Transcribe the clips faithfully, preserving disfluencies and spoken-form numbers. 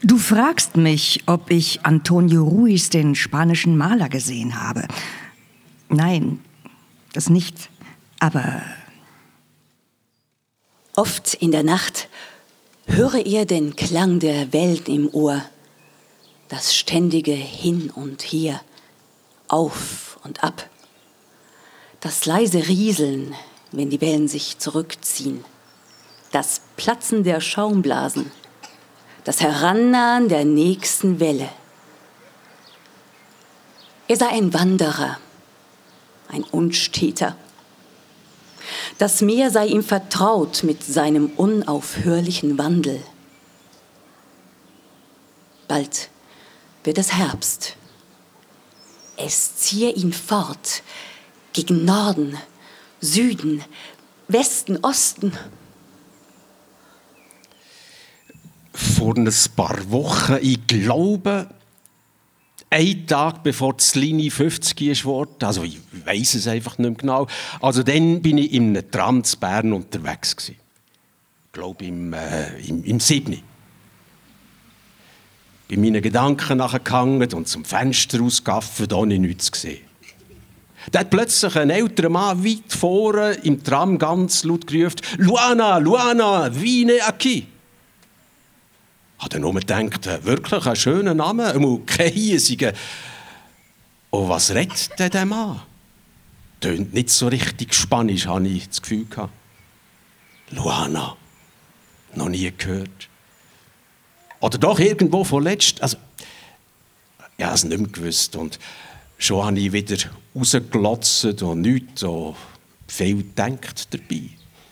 Du fragst mich, ob ich Antonio Ruiz, den spanischen Maler, gesehen habe. Nein, das nicht, aber... Oft in der Nacht höre ihr den Klang der Welt im Ohr, das ständige Hin und Her, auf und ab, das leise Rieseln, wenn die Wellen sich zurückziehen, das Platzen der Schaumblasen, das Herannahen der nächsten Welle. Er sei ein Wanderer, ein Unsteter. Das Meer sei ihm vertraut mit seinem unaufhörlichen Wandel. Bald wird es Herbst. Es ziehe ihn fort, gegen Norden, Süden, Westen, Osten. Vor ein paar Wochen, ich glaube, ein Tag bevor die Linie fünfzig ist worden, also ich weiss es einfach nicht mehr genau, also dann bin ich in einem Tram zu Bern unterwegs gewesen. Ich glaube im, äh, im, im siebten Bin meinen Gedanken nachgegangen und zum Fenster rausgegaffen, da habe ich nichts gesehen. Da hat plötzlich ein älterer Mann weit vorne im Tram ganz laut gerufen: «Luana, Luana, vieni aquí!» Ich habe dann nur gedacht, wirklich ein schöner Name, kein hiesiger. Und was redet denn der Mann? Tönt nicht so richtig Spanisch, habe ich das Gefühl gehabt. Luana, noch nie gehört. Oder doch irgendwo vorletzt, also, ich habe es nicht mehr gewusst. Und schon habe ich wieder rausgelotzt und nichts so viel gedacht dabei.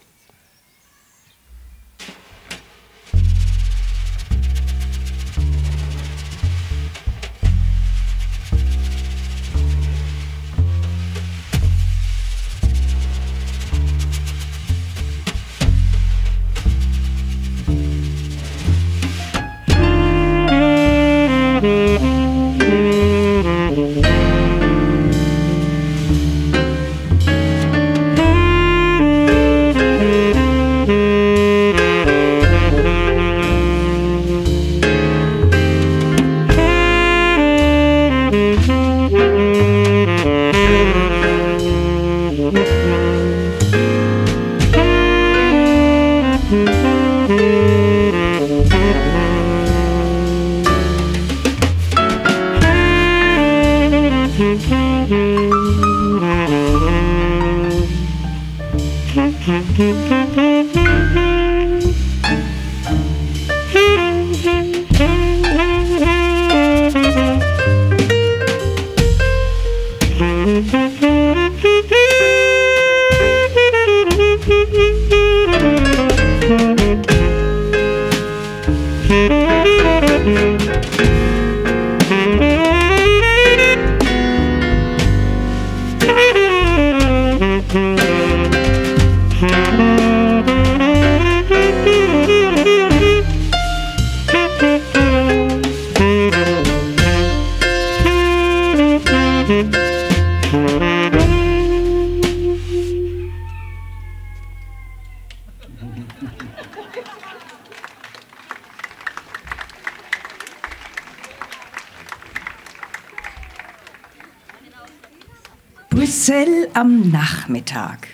Brüssel am Nachmittag.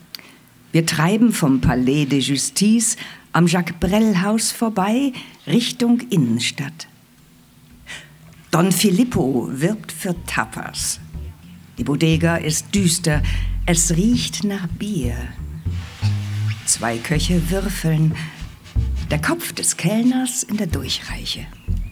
Wir treiben vom Palais de Justice am Jacques-Brel-Haus vorbei Richtung Innenstadt. Don Filippo wirbt für Tapas. Die Bodega ist düster, es riecht nach Bier. Zwei Köche würfeln, der Kopf des Kellners in der Durchreiche.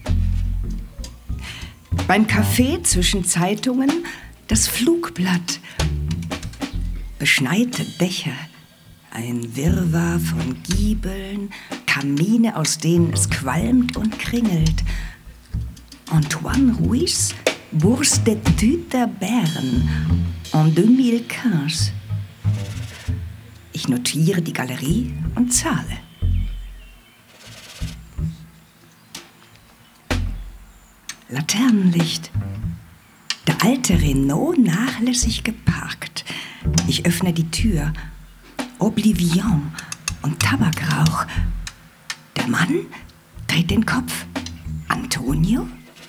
Beim Café zwischen Zeitungen das Flugblatt, beschneite Dächer, ein Wirrwarr von Giebeln, Kamine, aus denen es qualmt und kringelt. Antoine Ruiz, Bourse d'études der Bern, en zweitausendfünfzehn. Ich notiere die Galerie und zahle. Laternenlicht. Der alte Renault nachlässig geparkt. Ich öffne die Tür. Oblivion und Tabakrauch. Der Mann dreht den Kopf. Antonio?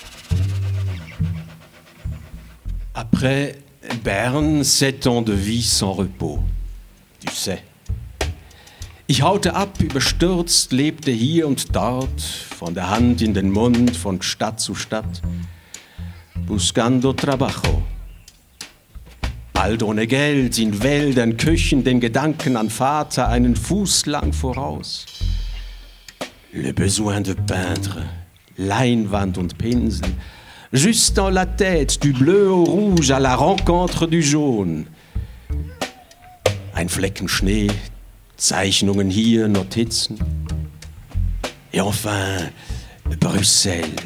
Après Bern, sept ans de vie sans repos. Du sais. Ich haute ab, überstürzt, lebte hier und dort, von der Hand in den Mund, von Stadt zu Stadt. Buscando trabajo. Bald ohne Geld, in Wäldern, Küchen, den Gedanken an Vater, einen Fuß lang voraus. Le besoin de peindre, Leinwand und Pinsel, juste dans la tête, du bleu au rouge, à la rencontre du jaune. Ein Flecken Schnee, Zeichnungen hier, Notizen. Et enfin, Brüssel.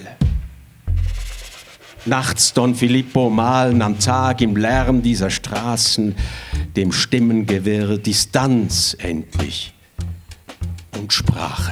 Nachts Don Filippo malen, am Tag im Lärm dieser Straßen, dem Stimmengewirr, Distanz endlich und Sprache.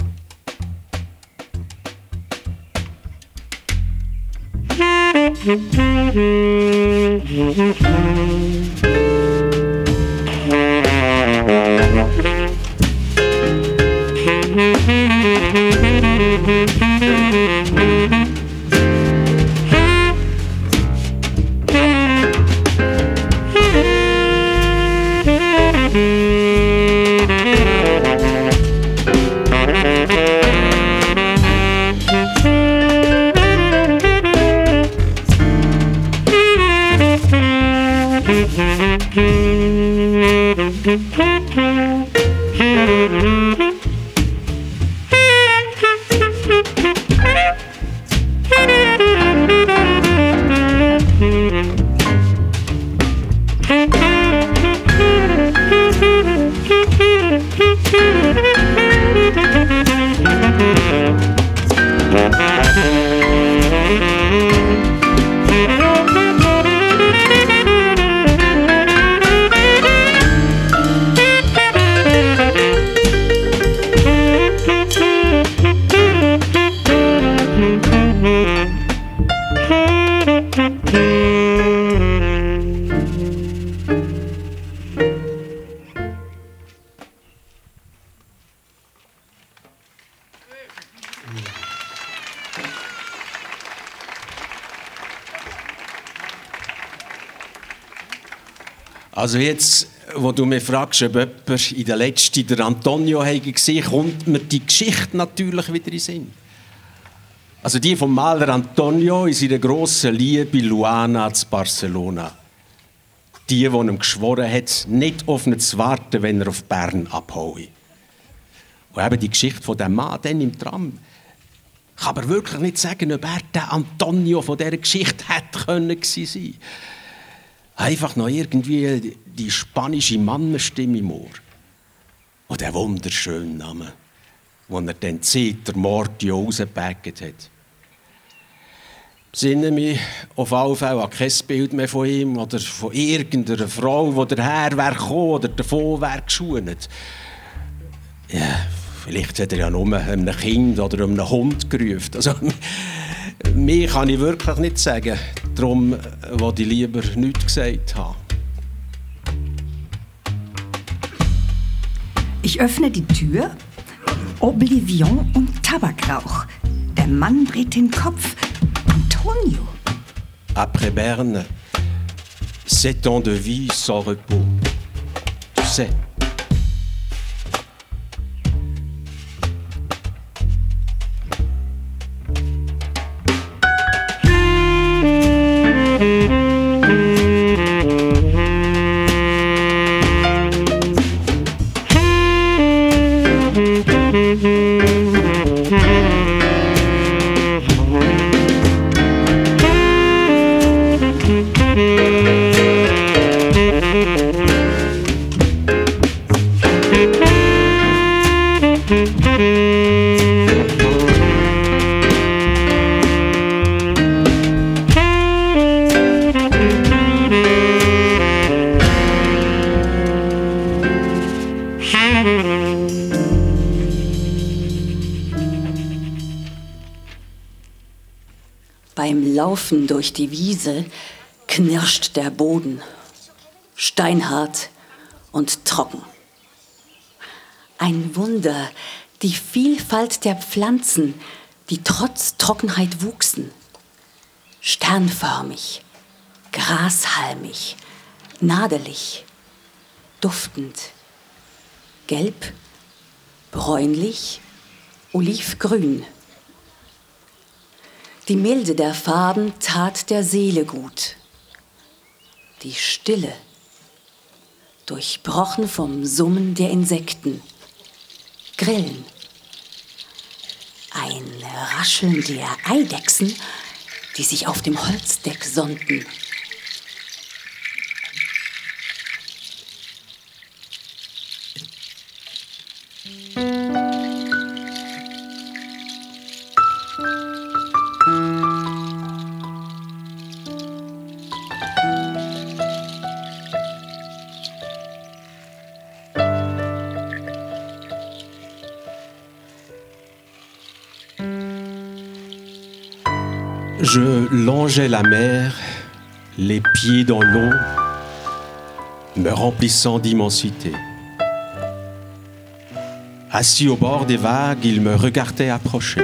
Also jetzt, wo du mich fragst, ob jemand in der letzten der Antonio gesehen hat, kommt mir die Geschichte natürlich wieder in den Sinn. Also die vom Maler Antonio in seiner grossen Liebe Luana zu Barcelona. Die, die ihm geschworen hat, nicht auf ihn zu warten, wenn er auf Bern abhaue. Und eben die Geschichte von dem Mann dann im Tram. Ich kann aber wirklich nicht sagen, ob er der Antonio von dieser Geschichte hätte können sein. Einfach noch irgendwie die spanische Mannenstimme im Ohr. Und der wunderschöne Name, den er dann Zeter Mortio rausgepackt hat. Ich sinne mich auf alle Fälle an kein Bild mehr von ihm oder von irgendeiner Frau, die daher wäre gekommen oder davon wäre geschwunet. Ja, vielleicht hat er ja nur einem Kind oder einem Hund gerufen. Also, mir kann ich wirklich nicht sagen. Darum wollte ich lieber nichts gesagt haben. Ich öffne die Tür. Oblivion und Tabakrauch. Der Mann dreht den Kopf. Antonio. Après Berne, sept ans de vie sans repos. Tu sais. Beim Laufen durch die Wiese knirscht der Boden, steinhart und trocken. Ein Wunder, die Vielfalt der Pflanzen, die trotz Trockenheit wuchsen, sternförmig, grashalmig, nadelig, duftend, gelb, bräunlich, olivgrün. Die Milde der Farben tat der Seele gut. Die Stille, durchbrochen vom Summen der Insekten, Grillen. Ein Rascheln der Eidechsen, die sich auf dem Holzdeck sonnten. Je longeais la mer, les pieds dans l'eau, me remplissant d'immensité. Assis au bord des vagues, il me regardait approcher.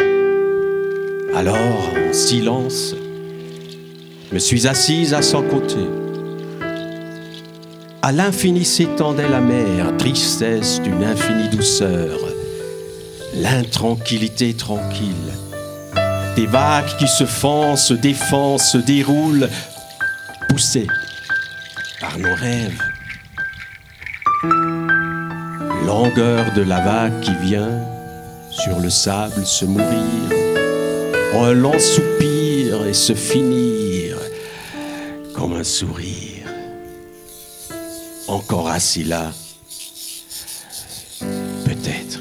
Alors, en silence, je me suis assise à son côté. À l'infini s'étendait la mer, tristesse d'une infinie douceur, l'intranquillité tranquille. Des vagues qui se font, se défendent, se déroulent, poussées par nos rêves. Longueur de la vague qui vient sur le sable se mourir, un long soupir et se finir comme un sourire. Encore assis là, peut-être.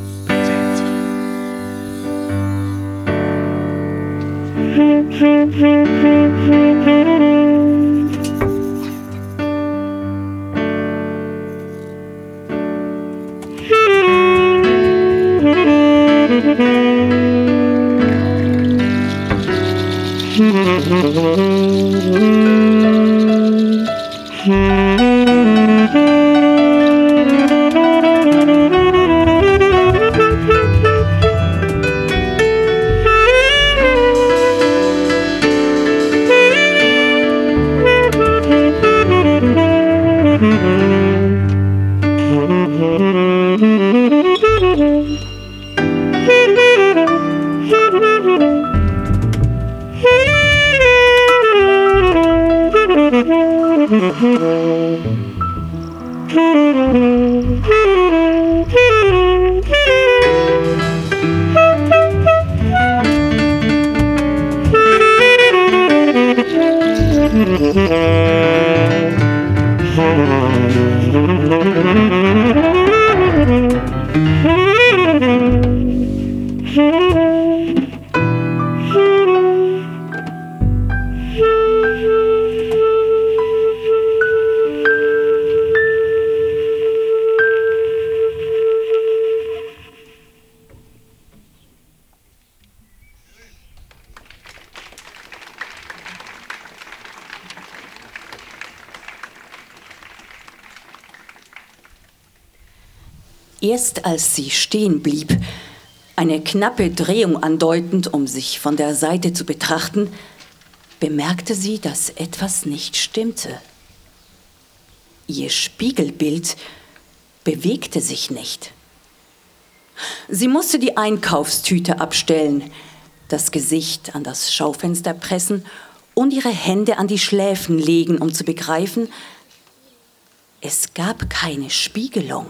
Erst als sie stehen blieb, eine knappe Drehung andeutend, um sich von der Seite zu betrachten, bemerkte sie, dass etwas nicht stimmte. Ihr Spiegelbild bewegte sich nicht. Sie musste die Einkaufstüte abstellen, das Gesicht an das Schaufenster pressen und ihre Hände an die Schläfen legen, um zu begreifen, es gab keine Spiegelung.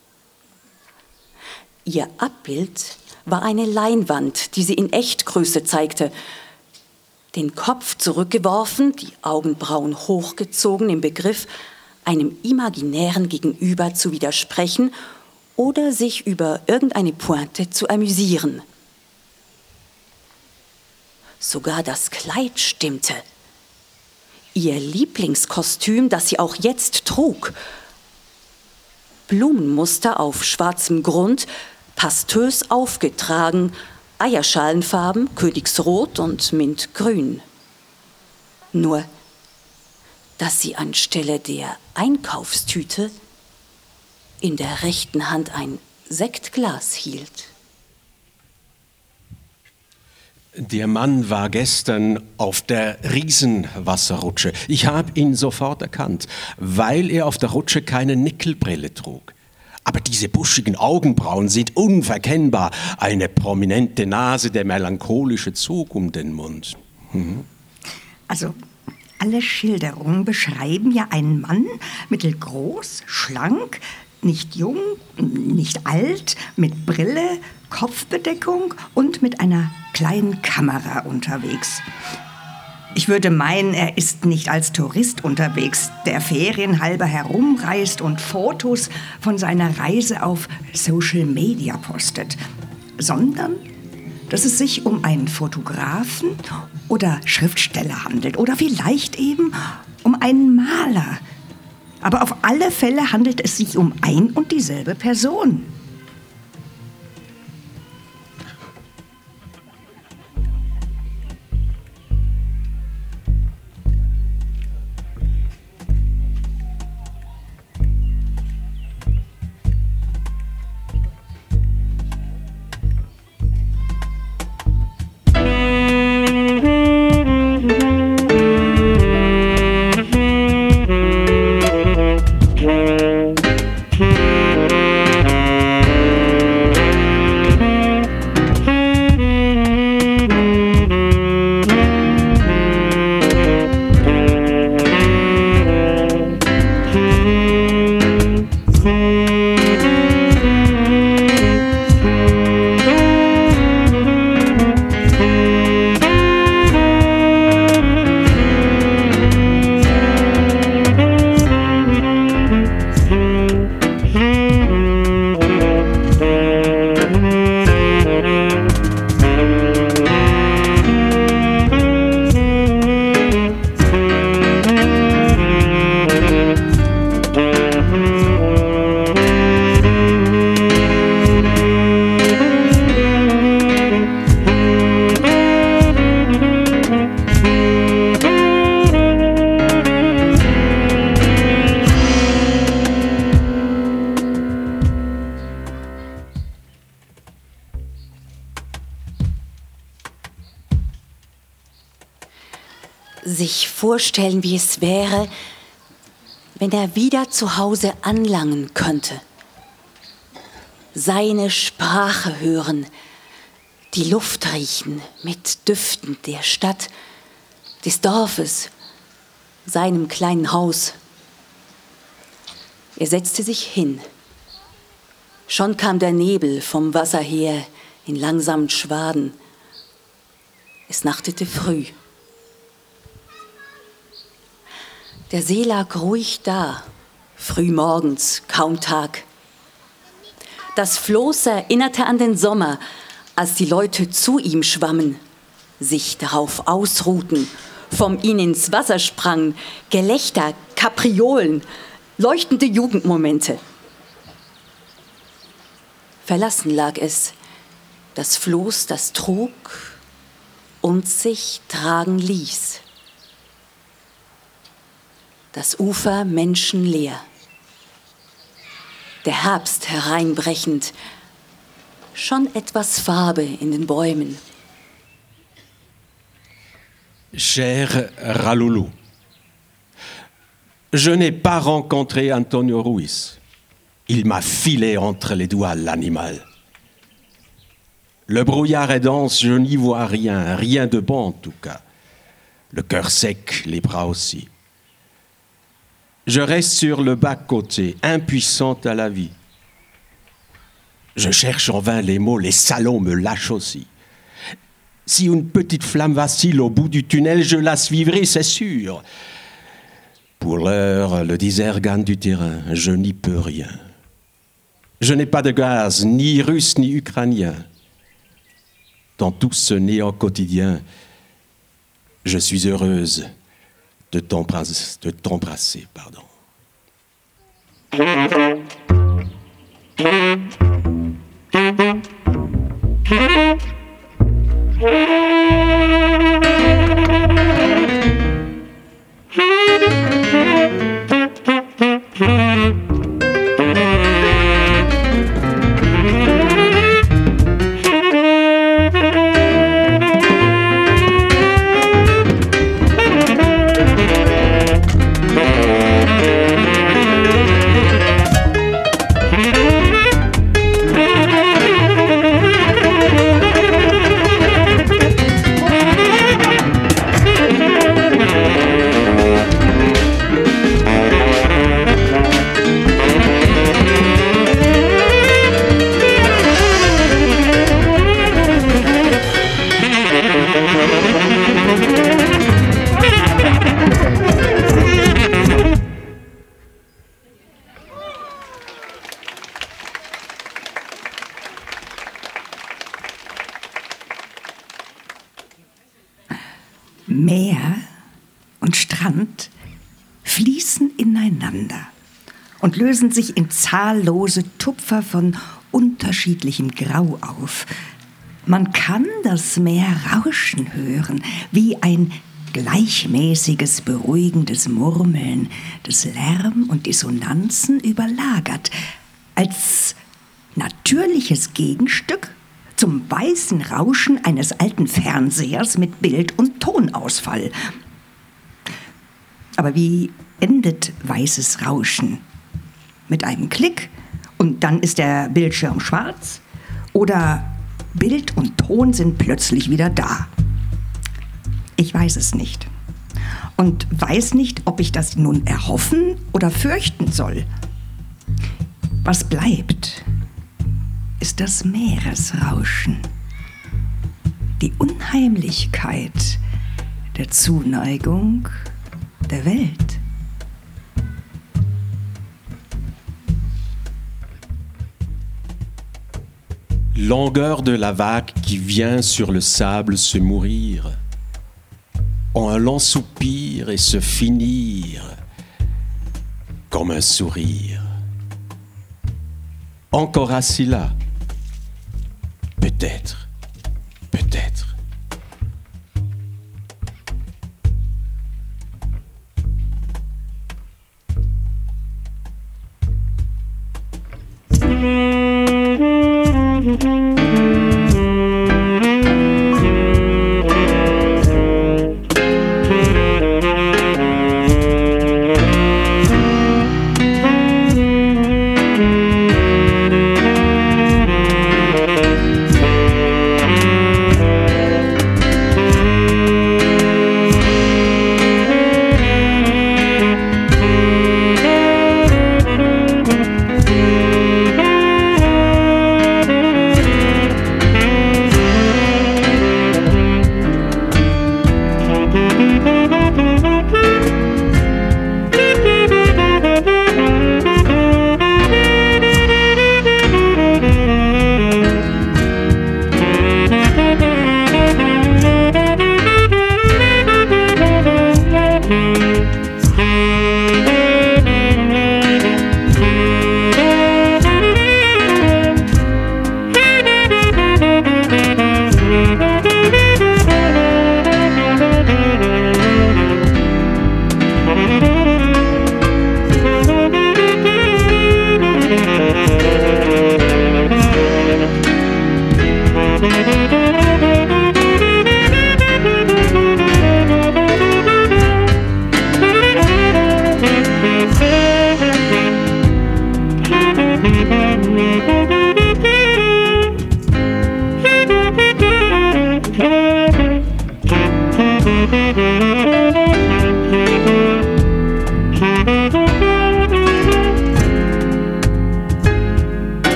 Ihr Abbild war eine Leinwand, die sie in Echtgröße zeigte. Den Kopf zurückgeworfen, die Augenbrauen hochgezogen im Begriff, einem imaginären Gegenüber zu widersprechen oder sich über irgendeine Pointe zu amüsieren. Sogar das Kleid stimmte. Ihr Lieblingskostüm, das sie auch jetzt trug. Blumenmuster auf schwarzem Grund, pastös aufgetragen, Eierschalenfarben, Königsrot und Mintgrün. Nur, dass sie anstelle der Einkaufstüte in der rechten Hand ein Sektglas hielt. Der Mann war gestern auf der Riesenwasserrutsche. Ich habe ihn sofort erkannt, weil er auf der Rutsche keine Nickelbrille trug. Aber diese buschigen Augenbrauen sind unverkennbar. Eine prominente Nase, der melancholische Zug um den Mund. Mhm. Also, alle Schilderungen beschreiben ja einen Mann, mittelgroß, schlank, nicht jung, nicht alt, mit Brille, Kopfbedeckung und mit einer kleinen Kamera unterwegs. Ich würde meinen, er ist nicht als Tourist unterwegs, der ferienhalber herumreist und Fotos von seiner Reise auf Social Media postet, sondern dass es sich um einen Fotografen oder Schriftsteller handelt oder vielleicht eben um einen Maler. Aber auf alle Fälle handelt es sich um ein und dieselbe Person. Sich vorstellen, wie es wäre, wenn er wieder zu Hause anlangen könnte. Seine Sprache hören, die Luft riechen mit Düften der Stadt, des Dorfes, seinem kleinen Haus. Er setzte sich hin. Schon kam der Nebel vom Wasser her in langsamen Schwaden. Es nachtete früh. Der See lag ruhig da, frühmorgens, kaum Tag. Das Floß erinnerte an den Sommer, als die Leute zu ihm schwammen, sich darauf ausruhten, vom ihn ins Wasser sprangen, Gelächter, Kapriolen, leuchtende Jugendmomente. Verlassen lag es, das Floß, das trug und sich tragen ließ. Das Ufer menschenleer. Der Herbst hereinbrechend, schon etwas Farbe in den Bäumen. Cher Raloulou, je n'ai pas rencontré Antonio Ruiz. Il m'a filé entre les doigts l'animal. Le brouillard est dense, je n'y vois rien, rien de bon en tout cas. Le cœur sec, les bras aussi. Je reste sur le bas-côté, impuissante à la vie. Je cherche en vain les mots, les salauds me lâchent aussi. Si une petite flamme vacille au bout du tunnel, je la suivrai, c'est sûr. Pour l'heure, le désert gagne du terrain, je n'y peux rien. Je n'ai pas de gaz, ni russe, ni ukrainien. Dans tout ce néant quotidien, je suis heureuse de t'embrasser, de t'embrasser, pardon. Meer und Strand fließen ineinander und lösen sich in zahllose Tupfer von unterschiedlichem Grau auf. Man kann das Meer rauschen hören, wie ein gleichmäßiges, beruhigendes Murmeln, das Lärm und Dissonanzen überlagert, als natürliches Gegenstück zum weißen Rauschen eines alten Fernsehers mit Bild- und Tonausfall. Aber wie endet weißes Rauschen? Mit einem Klick und dann ist der Bildschirm schwarz? Oder Bild und Ton sind plötzlich wieder da? Ich weiß es nicht. Und weiß nicht, ob ich das nun erhoffen oder fürchten soll. Was bleibt, ist das Meeresrauschen. Die Unheimlichkeit der Zuneigung der Welt. Langueur de la vague qui vient sur le sable se mourir, en un lent soupir et se finir comme un sourire. Encore assis là, peut-être, peut-être.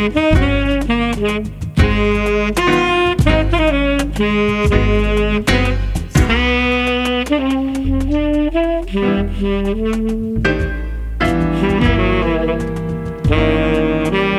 Thank you.